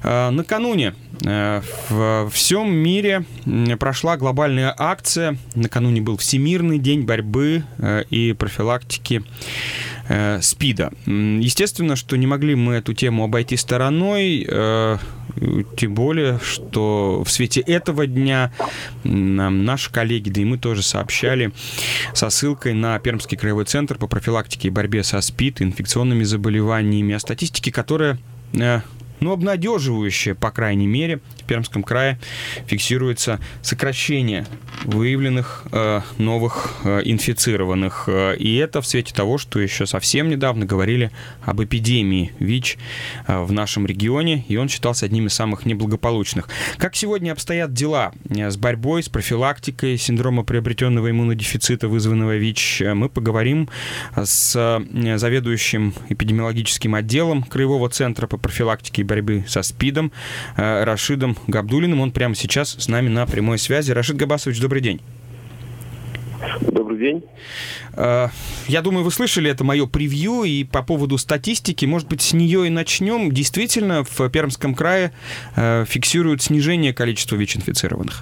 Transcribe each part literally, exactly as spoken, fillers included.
Накануне в всем мире прошла глобальная акция. Накануне был Всемирный день борьбы и профилактики СПИДа. Естественно, что не могли мы эту тему обойти стороной, тем более, что в свете этого дня нам наши коллеги, да и мы тоже сообщали со ссылкой на Пермский краевой центр по профилактике и борьбе со СПИД, инфекционными заболеваниями, о статистике, которая, ну, обнадеживающая, по крайней мере. В Пермском крае фиксируется сокращение выявленных э, новых э, инфицированных. И это в свете того, что еще совсем недавно говорили об эпидемии ВИЧ э, в нашем регионе, и он считался одним из самых неблагополучных. Как сегодня обстоят дела с борьбой, с профилактикой синдрома приобретенного иммунодефицита, вызванного ВИЧ, мы поговорим с заведующим эпидемиологическим отделом Краевого центра по профилактике и борьбе со СПИДом э, Рашидом Габдуллиным. Он прямо сейчас с нами на прямой связи. Рашид Габасович, добрый день. Добрый день. Я думаю, вы слышали это мое превью, и по поводу статистики, может быть, с нее и начнем. Действительно, в Пермском крае фиксируют снижение количества ВИЧ-инфицированных?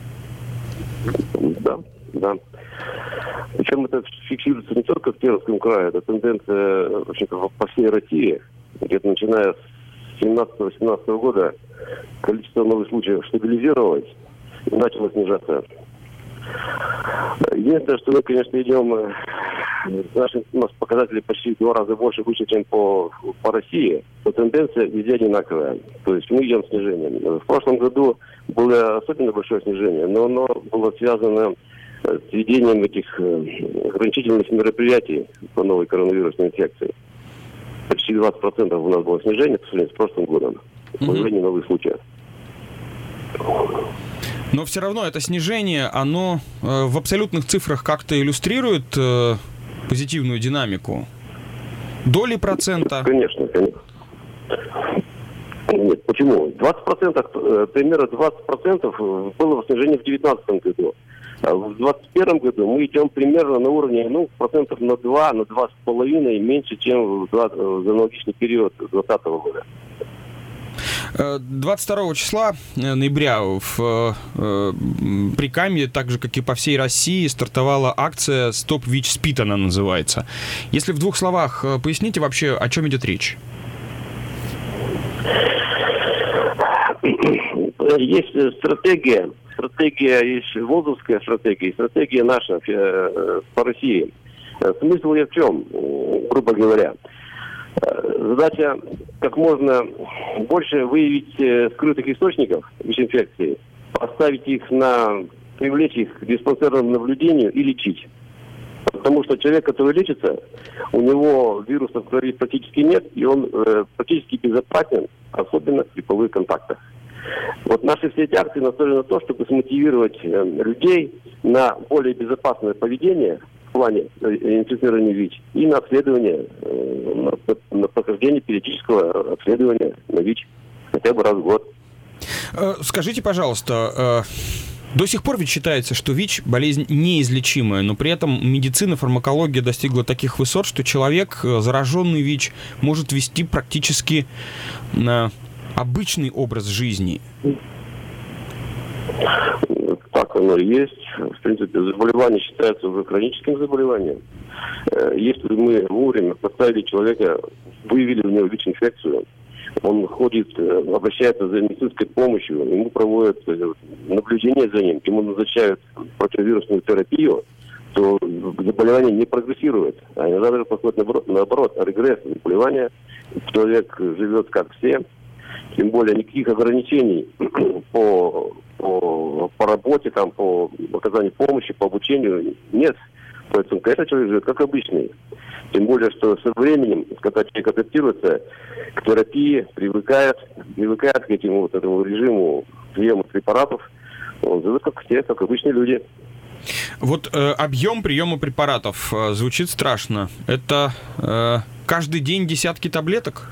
Да, да. Причем это фиксируется не только в Пермском крае, это тенденция, в общем-то, по всей России. Где-то начиная с семнадцатого-восемнадцатого года количество новых случаев стабилизировалось и начало снижаться. Единственное, что мы, конечно, идем, наши, у нас показатели почти в два раза больше выше, чем по, по России, но тенденция везде одинаковая. То есть мы идем снижением. В прошлом году было особенно большое снижение, но оно было связано с введением этих ограничительных мероприятий по новой коронавирусной инфекции. Почти двадцать процентов у нас было снижение по сравнению с прошлым годом. Появление mm-hmm. новых случаев. Но все равно это снижение, оно э, в абсолютных цифрах как-то иллюстрирует э, позитивную динамику? Доли процента? Конечно, конечно. Нет, почему? двадцать процентов, примерно двадцать процентов было снижение в две тысячи девятнадцатом году. А в двадцать первом году мы идем примерно на уровне, ну, процентов на два, на два с половиной меньше, чем в аналогичный период двадцатого года. двадцать второго числа ноября в э, Прикамье, так же, как и по всей России, стартовала акция «Стоп ВИЧ СПИД», она называется. Если в двух словах поясните вообще, о чем идет речь? Есть стратегия, стратегия, есть волжская стратегия, стратегия наша э, по России. Смысл ее в чем, грубо говоря? Задача как можно больше выявить э, скрытых источников ВИЧ-инфекции, поставить их на, привлечь их к диспансерному наблюдению и лечить. Потому что человек, который лечится, у него вирусов в крови практически нет, и он э, практически безопасен, особенно при половых контактах. Вот наши все эти акции нацелены на то, чтобы смотивировать э, людей на более безопасное поведение в плане инфицирования ВИЧ и на обследование, э, на, на прохождение периодического обследования на ВИЧ хотя бы раз в год. Скажите, пожалуйста, до сих пор ведь считается, что ВИЧ – болезнь неизлечимая, но при этом медицина, фармакология достигла таких высот, что человек, зараженный ВИЧ, может вести практически на обычный образ жизни. Так оно и есть. В принципе, заболевание считается уже хроническим заболеванием. Если мы вовремя поставили человека, выявили у него ВИЧ-инфекцию, он ходит, обращается за медицинской помощью, ему проводят наблюдение за ним, ему назначают противовирусную терапию, то заболевание не прогрессирует. А иногда даже происходит наоборот, наоборот, регресс заболевания. Человек живет как все, тем более никаких ограничений по, по, по работе, там, по оказанию помощи, по обучению нет. Поэтому, конечно, человек живет как обычный. Тем более, что со временем, когда человек адаптируется к терапии, привыкает, привыкает к этому, вот, этому режиму приема препаратов, он живет как все, как обычные люди. Вот э, объем приема препаратов э, звучит страшно. Это э, каждый день десятки таблеток?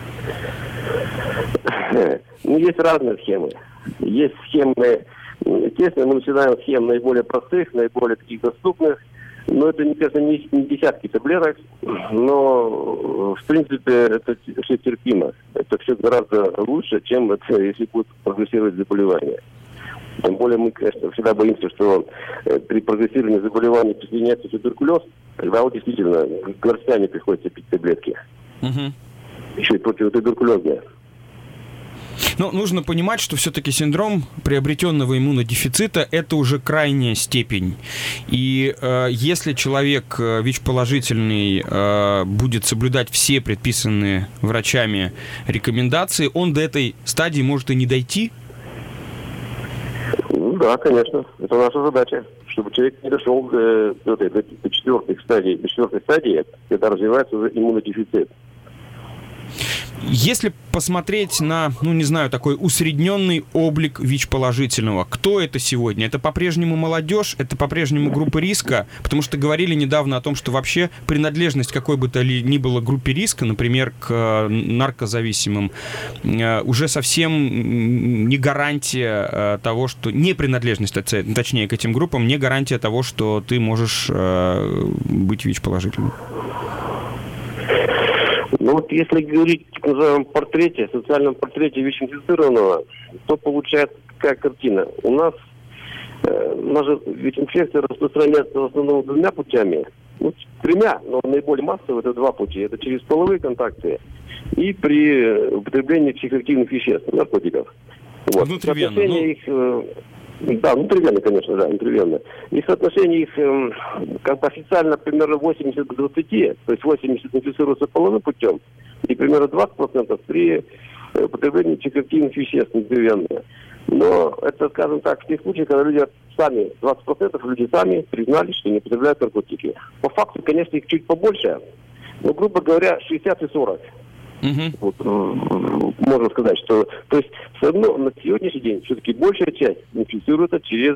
Ну, есть разные схемы. Есть схемы, естественно, мы начинаем с схем наиболее простых, наиболее таких доступных. Но это, конечно, не, не десятки таблеток, но, в принципе, это все терпимо. Это все гораздо лучше, чем это, если будет прогрессировать заболевание. Тем более мы, конечно, всегда боимся, что при прогрессировании заболевания присоединяется туберкулез, тогда вот действительно горстями приходится пить таблетки. Угу. Еще и противотуберкулезные. Но нужно понимать, что все-таки синдром приобретенного иммунодефицита – это уже крайняя степень. И э, если человек э, ВИЧ-положительный э, будет соблюдать все предписанные врачами рекомендации, он до этой стадии может и не дойти? Ну, да, конечно. Это наша задача, чтобы человек не дошел до, до, до, до четвертой стадии, до четвертой стадии, когда развивается уже иммунодефицит. Если посмотреть на, ну не знаю, такой усредненный облик ВИЧ-положительного, кто это сегодня? Это по-прежнему молодежь, это по-прежнему группа риска? Потому что говорили недавно о том, что вообще принадлежность какой бы то ни было группе риска, например, к наркозависимым, уже совсем не гарантия того, что... Не принадлежность, точнее, к этим группам, не гарантия того, что ты можешь быть ВИЧ-положительным. Ну вот если говорить о так называемом портрете, социальном портрете ВИЧ-инфицированного, то получается какая картина. У нас, э, у нас же ВИЧ-инфекция распространяется в основном двумя путями. Ну, тремя, но наиболее массовые это два пути. Это через половые контакты и при употреблении психоактивных веществ, наркотиков. Вот. Внутривенно, ну... их, э, да, внутривенно, конечно, да, внутривенно. И соотношение их, э, как бы официально, примерно восемьдесят к двадцати, то есть восемьдесят инфицируются половым путем, и примерно двадцать процентов при употреблении психоактивных веществ внутривенно. Но это, скажем так, в тех случаях, когда люди сами, двадцать процентов люди сами признали, что не употребляют наркотики. По факту, конечно, их чуть побольше, но, грубо говоря, шестьдесят и сорок. Uh-huh. Вот, можно сказать, что то есть все равно на сегодняшний день все-таки большая часть инфицируется через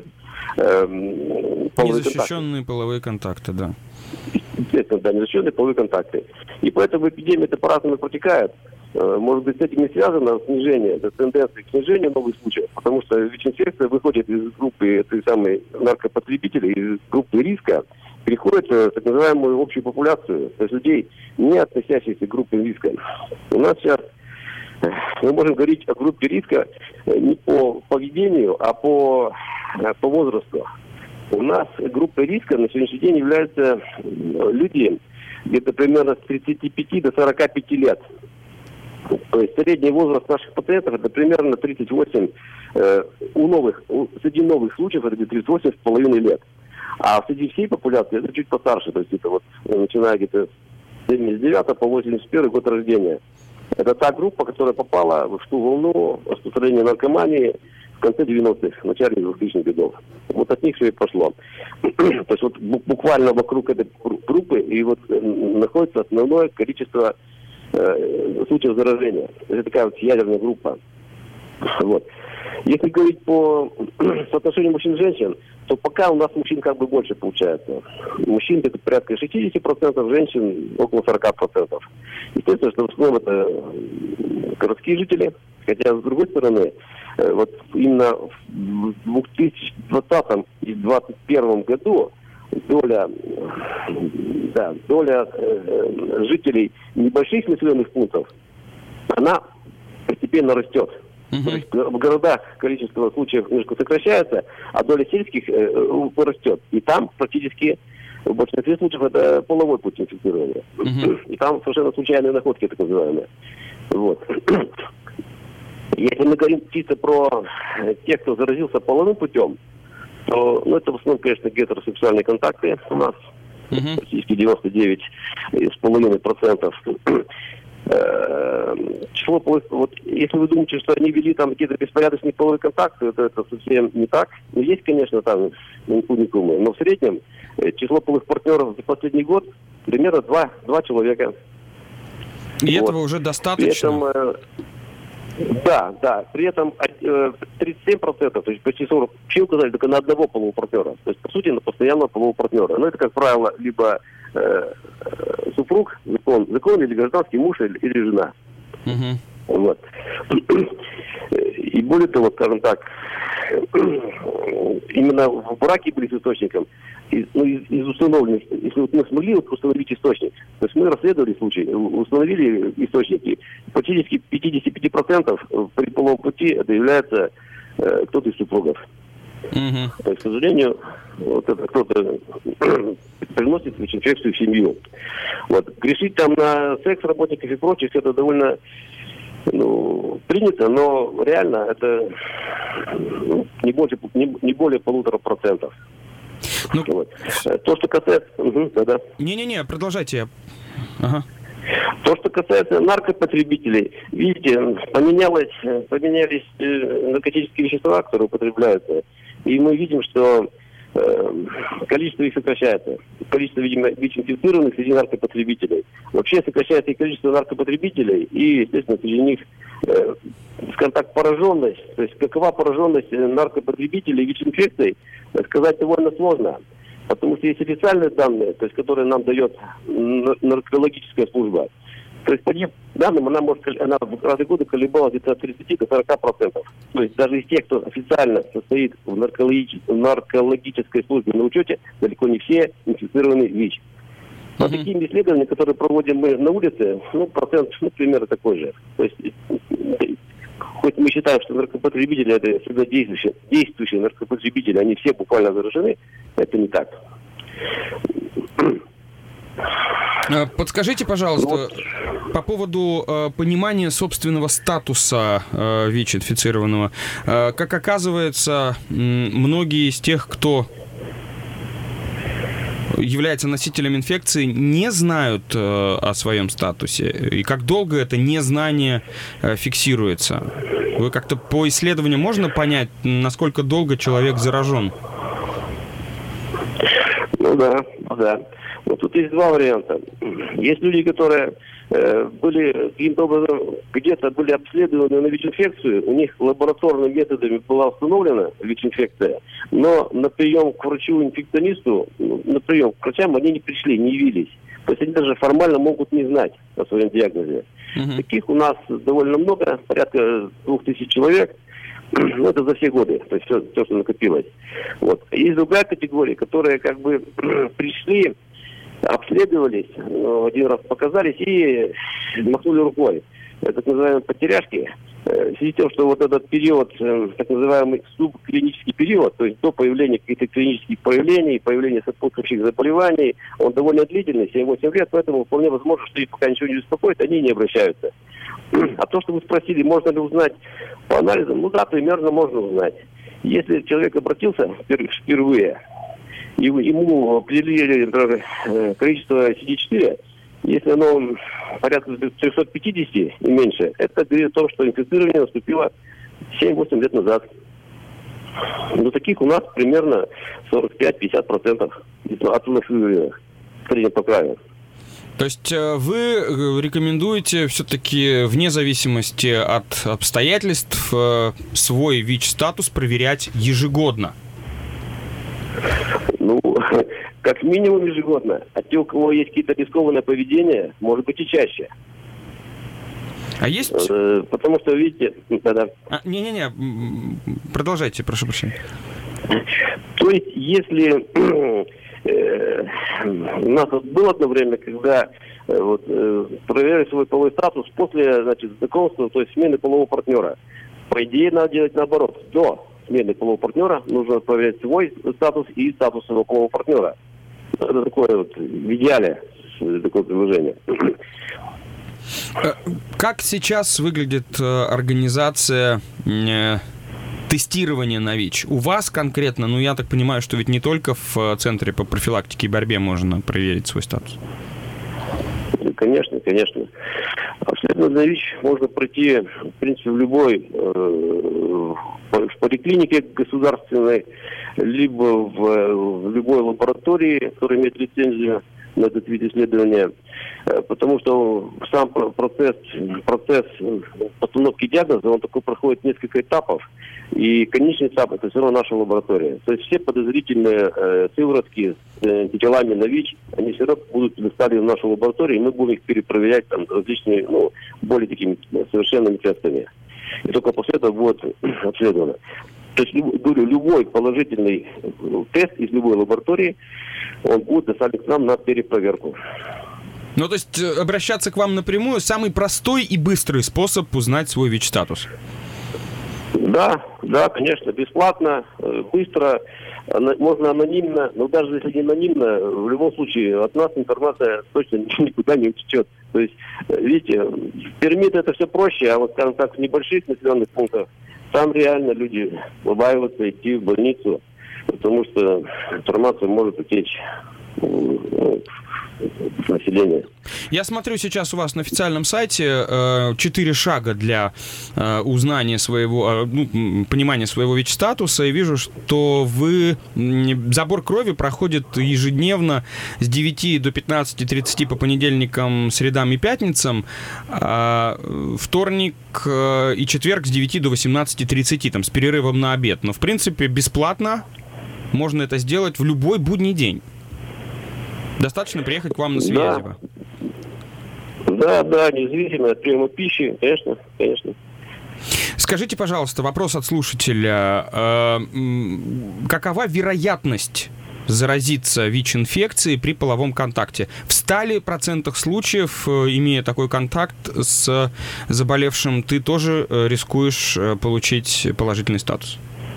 эм, половые незащищенные контакты. половые контакты, да. Естественно, да, незащищенные половые контакты. И поэтому эпидемия это по-разному протекает. Может быть, с этим и связано снижение, это тенденция к снижению новых случаев, потому что ВИЧ-инфекция выходит из группы этой самой наркопотребителей, из группы риска, переходит в так называемую общую популяцию, то есть людей, не относящихся к группе риска. У нас сейчас мы можем говорить о группе риска не по поведению, а по, по возрасту. У нас группой риска на сегодняшний день являются люди где-то примерно с тридцати пяти до сорока пяти лет. То есть средний возраст наших пациентов это примерно тридцать восемь, э, у новых, у, среди новых случаев это тридцать восемь с половиной лет. А среди всей популяции это чуть постарше, то есть это вот начиная где-то с семьдесят девятого по восемьдесят первый год рождения. Это та группа, которая попала в ту волну распространения наркомании в конце девяностых, в начале двухтысячных годов. Вот от них все и пошло. То есть вот буквально вокруг этой группы и вот находится основное количество э, случаев заражения. Это такая вот ядерная группа. Вот. Если говорить по соотношению мужчин и женщин, то пока у нас мужчин как бы больше получается. Мужчин это порядка шестьдесят процентов, женщин около сорок процентов. Естественно, что в основном это городские жители, хотя с другой стороны, вот именно в две тысячи двадцатом и две тысячи двадцать первом году доля, да, доля э, жителей небольших населенных пунктов, она постепенно растет. Uh-huh. То есть в городах количество случаев немножко сокращается, а доля сельских э, растет. И там практически в большинстве случаев это половой путь инфицирования. Uh-huh. И там совершенно случайные находки, так называемые. Вот. Если мы говорим чисто про тех, кто заразился половым путем, то ну, это в основном, конечно, гетеросексуальные контакты у нас. Uh-huh. Практически девяносто девять с половиной процентов. Число половых, вот если вы думаете, что они вели там какие-то беспорядочные половые контакты, то это совсем не так. Но есть, конечно, там уникумы, но в среднем число половых партнеров за последний год примерно два, два человека. И вот. Этого уже достаточно? При этом, да, да. При этом тридцать семь процентов, то есть почти сорок процентов, вообще указали только на одного полового партнера. То есть, по сути, на постоянного полового партнера. Но это, как правило, либо э, супруг, закон, закон или гражданский муж, или, или жена. Uh-huh. Вот. И более того, скажем так, именно в браке были с источником, из, ну, из, из установленных, если вот мы смогли вот установить источник, то есть мы расследовали случай, установили источники, практически пятьдесят пять процентов при половом пути это является э, кто-то из супругов. Mm-hmm. То есть, к сожалению, вот это кто-то приносит ВИЧ-инфекцию в семью. Вот. Грешить там на секс работников и прочих, это довольно ну, принято, но реально это ну, не, больше, не, не более полутора процентов. Ну, вот. То, что касается... Угу, да-да. Не-не-не, продолжайте. Ага. То, что касается наркопотребителей, видите, поменялось, поменялись наркотические вещества, которые употребляются, и мы видим, что э, количество их сокращается. Количество, видимо, ВИЧ-инфицированных среди наркопотребителей. Вообще сокращается и количество наркопотребителей, и, естественно, среди них, э, скажем так, пораженность. То есть какова пораженность наркопотребителей ВИЧ-инфекцией, сказать довольно сложно. Потому что есть официальные данные, то есть, которые нам дает наркологическая служба. То есть по ним данным она может она в разные годы колебалась где-то от тридцати до сорока процентов. То есть даже из тех, кто официально состоит в, наркологи... в наркологической службе на учете, далеко не все инфицированы ВИЧ. По mm-hmm. таким исследованиям, которые проводим мы на улице, ну, процент, ну, примерно такой же. То есть, хоть мы считаем, что наркопотребители это всегда действующие, действующие наркопотребители, они все буквально заражены, это не так. Подскажите, пожалуйста, вот. По поводу э, понимания собственного статуса э, ВИЧ-инфицированного. Э, как оказывается, э, многие из тех, кто является носителем инфекции, не знают э, о своем статусе. И как долго это незнание э, фиксируется? Вы как-то по исследованию можно понять, насколько долго человек заражен? Ну да, да. Вот тут есть два варианта. Есть люди, которые э, были каким-то образом где-то были обследованы на ВИЧ-инфекцию, у них лабораторными методами была установлена ВИЧ-инфекция, но на прием к врачу-инфекционисту, на прием к врачам они не пришли, не явились. То есть они даже формально могут не знать о своем диагнозе. Uh-huh. Таких у нас довольно много, порядка двух тысяч человек. Ну, это за все годы, то есть все, все что накопилось. Вот. Есть другая категория, которые как бы пришли, обследовались, один раз показались и махнули рукой. Так называемые потеряшки. В связи с тем, что вот этот период, так называемый субклинический период, то есть до появления каких-то клинических проявлений, появления сопутствующих заболеваний, он довольно длительный, семь-восемь лет, поэтому вполне возможно, что их пока ничего не беспокоит, они не обращаются. А то, что вы спросили, можно ли узнать по анализам, ну да, примерно можно узнать. Если человек обратился впервые, и ему определили количество си ди четыре, если оно порядка триста пятьдесят и меньше, это говорит о том, что инфицирование наступило семь-восемь лет назад. Но таких у нас примерно сорок пять-пятьдесят процентов от вновь выявленных в среднем по краю. То есть вы рекомендуете все-таки вне зависимости от обстоятельств свой ВИЧ-статус проверять ежегодно? Ну, как минимум ежегодно. А те, у кого есть какие-то рискованные поведения, может быть и чаще. А есть... Потому что, видите... Да-да. А, не-не-не, продолжайте, прошу прощения. То есть, если... У нас вот было одно время, когда вот, проверяли свой половой статус после, значит, знакомства, то есть смены полового партнера. По идее, надо делать наоборот. До смены полового партнера нужно проверять свой статус и статус своего полового партнера. Это такое вот в идеале такое предложение. Как сейчас выглядит организация тестирования на ВИЧ? У вас конкретно, ну я так понимаю, что ведь не только в Центре по профилактике и борьбе можно проверить свой статус. Конечно, конечно. Обследование на ВИЧ можно пройти, в принципе, в любой э, в поликлинике государственной, либо в, в любой лаборатории, которая имеет лицензию на этот вид исследования, потому что сам процесс, процесс постановки диагноза, он такой проходит несколько этапов, и конечный этап — это все равно наша лаборатория. То есть все подозрительные э, сыворотки с э, телами на ВИЧ, они все равно будут предоставлены в нашу лабораторию, и мы будем их перепроверять там различными, ну, более такими совершенными тестами. И только после этого будет обследовано. То есть, говорю, любой положительный тест из любой лаборатории, он будет доставлен к нам на перепроверку. Ну, то есть обращаться к вам напрямую самый простой и быстрый способ узнать свой ВИЧ-статус? Да, да, конечно, бесплатно, быстро, можно анонимно, но даже если не анонимно, в любом случае от нас информация точно никуда не утечет. То есть, видите, в Перми это все проще, а вот, скажем так, в небольших населенных пунктах там реально люди побаиваются идти в больницу, потому что информация может утечь населения. Я смотрю сейчас у вас на официальном сайте четыре э, шага для э, узнания своего, э, ну, понимания своего ВИЧ-статуса, и вижу, что вы забор крови проходит ежедневно с девяти до пятнадцати тридцати по понедельникам, средам и пятницам, а вторник э, и четверг с девяти до восемнадцати тридцати, там, с перерывом на обед. Но, в принципе, бесплатно можно это сделать в любой будний день. Достаточно приехать к вам на Свирязева. Да, да, да, независимо от приема пищи, конечно, конечно. Скажите, пожалуйста, вопрос от слушателя. Какова вероятность заразиться ВИЧ-инфекцией при половом контакте? В ста ли процентах случаев, имея такой контакт с заболевшим, ты тоже рискуешь получить положительный статус?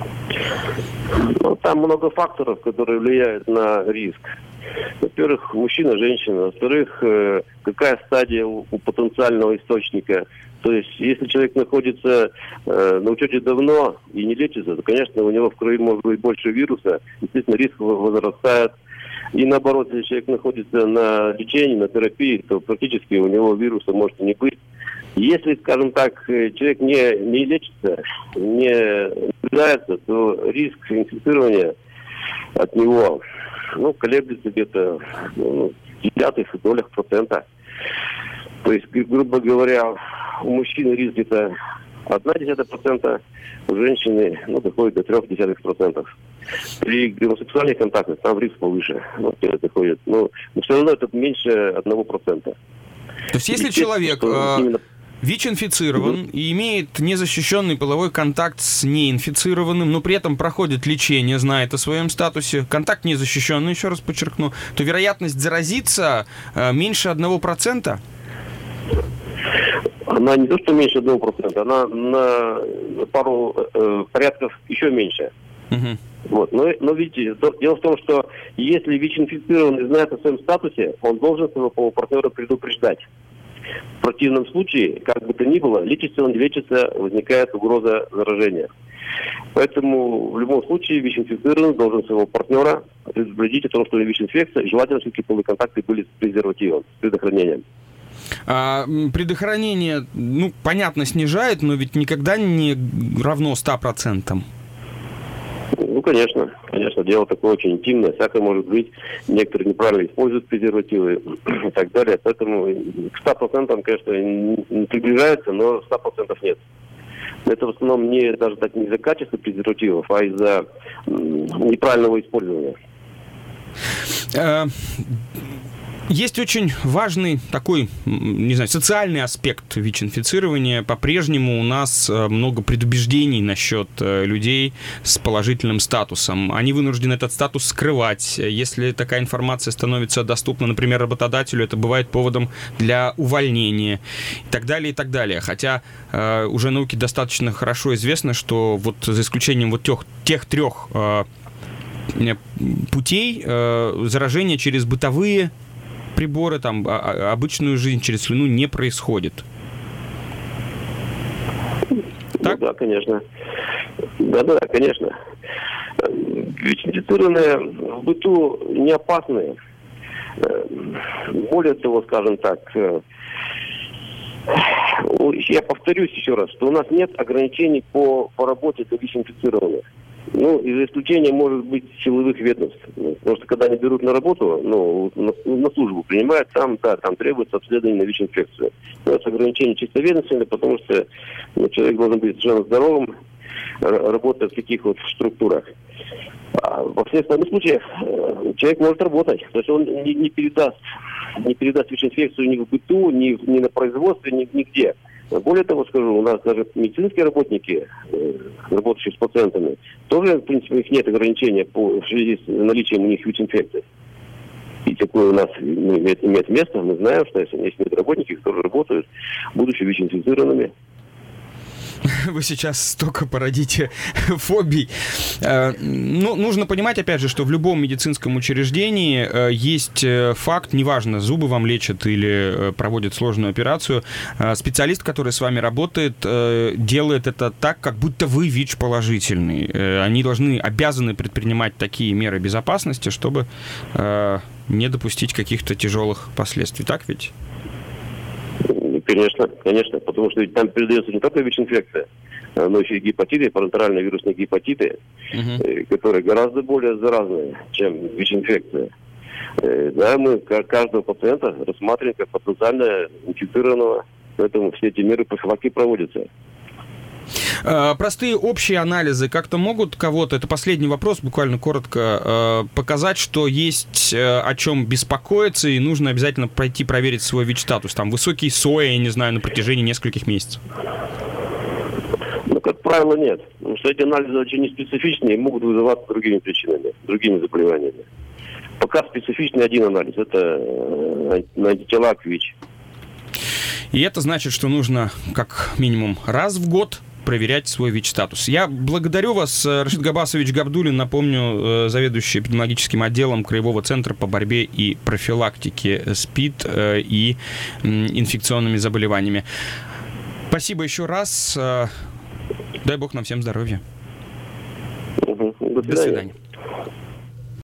Ну, там много факторов, которые влияют на риск. Во-первых, мужчина, женщина. Во-вторых, какая стадия у потенциального источника. То есть, если человек находится э, на учете давно и не лечится, то, конечно, у него в крови может быть больше вируса. Естественно, риск возрастает. И наоборот, если человек находится на лечении, на терапии, то практически у него вируса может и не быть. Если, скажем так, человек не, не лечится, не наблюдается, то риск инфицирования от него, ну, колеблется где-то ну, в десятых долях процента. То есть, грубо говоря, у мужчины риск где-то одна десятая процента, у женщины ну, доходит до трех десятых процентов. При гомосексуальных контактах там риск повыше. Ну, доходит, ну, но все равно это меньше одного процента. То есть, если человек э, ВИЧ-инфицирован mm-hmm. и имеет незащищенный половой контакт с неинфицированным, но при этом проходит лечение, знает о своем статусе, контакт незащищенный, еще раз подчеркну, то вероятность заразиться э, меньше одного процента? Она не то, что меньше одного процента, она на пару э, порядков еще меньше. Uh-huh. Вот. Но, но видите, то, дело в том, что если ВИЧ-инфицированный знает о своем статусе, он должен своего партнера предупреждать. В противном случае, как бы то ни было, лечится он, не лечится, возникает угроза заражения. Поэтому в любом случае ВИЧ-инфицированный должен своего партнера предупредить о том, что у него ВИЧ-инфекция, и желательно все-таки половые контакты были с презервативом, с предохранением. А, предохранение, ну, понятно, снижает, но ведь никогда не равно ста процентам. Ну, конечно, конечно, дело такое очень интимное, всякое может быть, некоторые неправильно используют презервативы и так далее, поэтому к ста процентам, конечно, не приближается, но ста процентов нет. Это в основном не даже так не из-за качества презервативов, а из-за неправильного использования. Есть очень важный такой, не знаю, социальный аспект ВИЧ-инфицирования. По-прежнему у нас много предубеждений насчет людей с положительным статусом. Они вынуждены этот статус скрывать. Если такая информация становится доступна, например, работодателю, это бывает поводом для увольнения и так далее, и так далее. Хотя э, уже науке достаточно хорошо известно, что вот за исключением вот тех, тех трех э, путей э, заражения через бытовые приборы, там, обычную жизнь через слюну не происходит. Так? Ну, да, конечно. Да-да, конечно. ВИЧ-инфицированные в быту не опасные. Более того, скажем так, я повторюсь еще раз, что у нас нет ограничений по, по работе для ВИЧ-инфицированных. Ну, из исключения может быть силовых ведомств. Потому что когда они берут на работу, ну, на, на службу принимают, там, да, там требуется обследование на ВИЧ-инфекцию. Это ограничение чисто ведомственное, потому что ну, человек должен быть совершенно здоровым, работая в таких вот структурах. А во всех остальных случаях человек может работать. То есть он не, не передаст, не передаст ВИЧ-инфекцию ни в быту, ни, ни на производстве, ни, нигде. Более того, скажу, у нас даже медицинские работники, работающие с пациентами, тоже, в принципе, у них нет ограничения по, в связи с наличием у них ВИЧ-инфекции. И такое у нас имеет, имеет место. Мы знаем, что если есть медработники, которые работают, будучи ВИЧ-инфицированными. Вы сейчас столько породите фобий. Ну, нужно понимать, опять же, что в любом медицинском учреждении есть факт, неважно, зубы вам лечат или проводят сложную операцию, специалист, который с вами работает, делает это так, как будто вы ВИЧ-положительный. Они должны, обязаны предпринимать такие меры безопасности, чтобы не допустить каких-то тяжелых последствий. Так ведь? Конечно, конечно, потому что ведь там передается не только ВИЧ-инфекция, но еще и гепатиты, парентеральные вирусные гепатиты, uh-huh. которые гораздо более заразные, чем ВИЧ-инфекция. Да, мы каждого пациента рассматриваем как потенциально инфицированного, поэтому все эти меры профилактики проводятся. Простые общие анализы как-то могут кого-то, это последний вопрос, буквально коротко, показать, что есть о чем беспокоиться и нужно обязательно пройти проверить свой ВИЧ-статус, там высокий СОЭ, я не знаю, на протяжении нескольких месяцев? Ну, как правило, нет. Потому что эти анализы очень неспецифичные и могут вызываться другими причинами, другими заболеваниями. Пока специфичный один анализ, это антитела к ВИЧ. И это значит, что нужно как минимум раз в год проверять свой ВИЧ-статус. Я благодарю вас, Рашид Габасович Габдуллин, напомню, заведующий эпидемиологическим отделом Краевого центра по борьбе и профилактике СПИД и инфекционными заболеваниями. Спасибо еще раз. Дай бог нам всем здоровья. Угу. До свидания. До свидания.